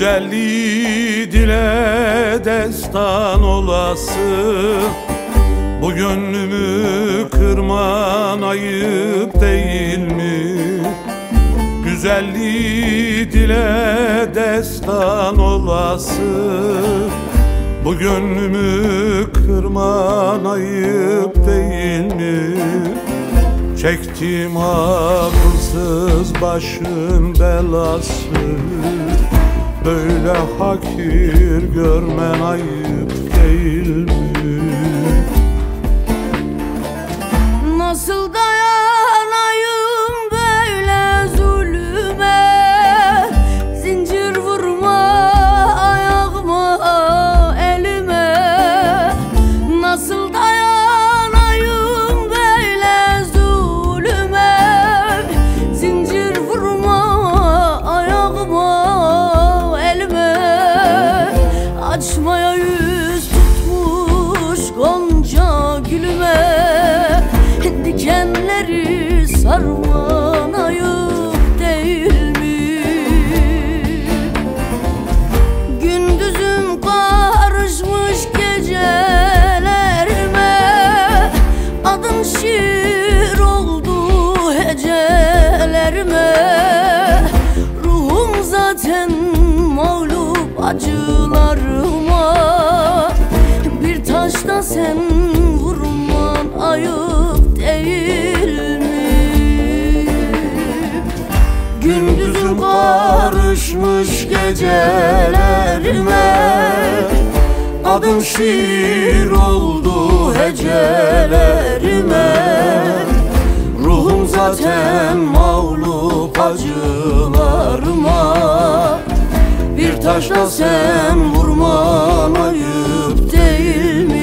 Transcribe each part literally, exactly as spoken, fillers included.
Güzelliği dile destan olası, bu gönlümü kırman ayıp değil mi? Güzelliği dile destan olası, bu gönlümü kırman ayıp değil mi? Çektim akılsız başın belası, böyle hakir görmen ayıp değil mi? Nasıl dayanayım böyle zulüme, zincir vurma ayağıma elime. Nasıl dayanayım böyle zulüme, zincir vurma ayağıma elime. Açmaya yüz tutmuş gonca gülüme, dikenleri sarman ayıp değil mi? Gündüzüm karışmış gecelerime, adın şiir oldu hecelerime. Ruhum zaten mağlup acılarıma, bir taşla sen vurman ayıp değil mi? Gündüzüm karışmış gecelerime, adın şiir oldu hecelerime. Ruhum zaten mağlup acılarıma, bir taşla sen vurman ayıp değil mi?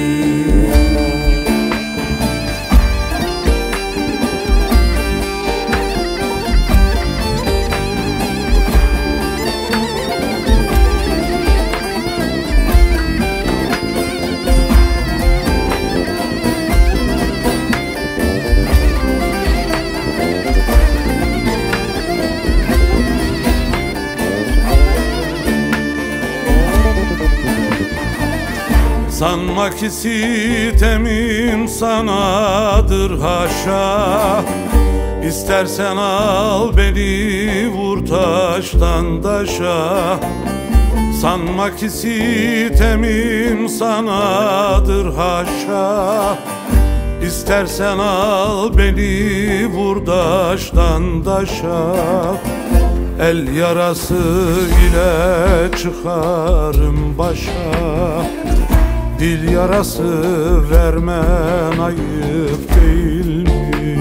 Sanma ki sitemim sanadır haşa, İstersen al beni vur taştan taşa. Sanma ki sitemim sanadır haşa, İstersen al beni vur taştan taşa. El yarası ile çıkarım başa, dil yarası vermen ayıp değil mi?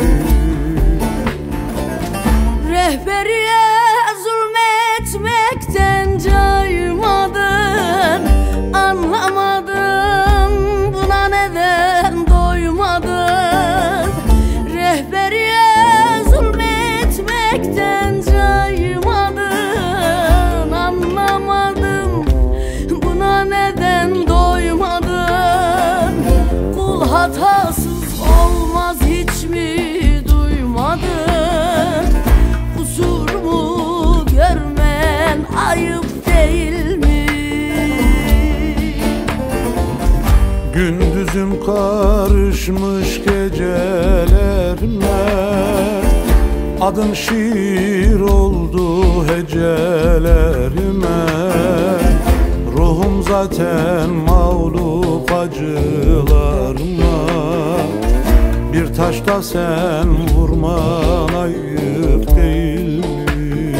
Rehberiye zulmetmekten caymadın, anlamadım buna neden doymadın. Rehberiye zulmetmekten caymadın, anlamadım buna neden doymadın. Kul hatasız olmaz hiç mi duymadın? Kusurumu görmen ayıp değil mi? Gündüzüm karışmış gecelerime, adın şiir oldu hecelerime. Ruhum zaten mağlup acılarıma, bir taşla sen vurman ayıp değil mi?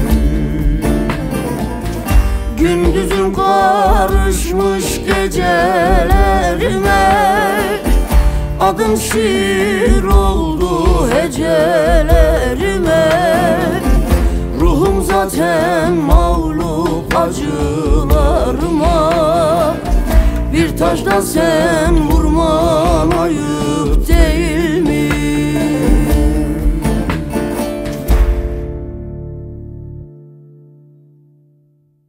Gündüzüm karışmış gecelerime, adın şiir oldu hecelerime. Ruhum zaten mağlup acılarıma, bir taşla sen vurma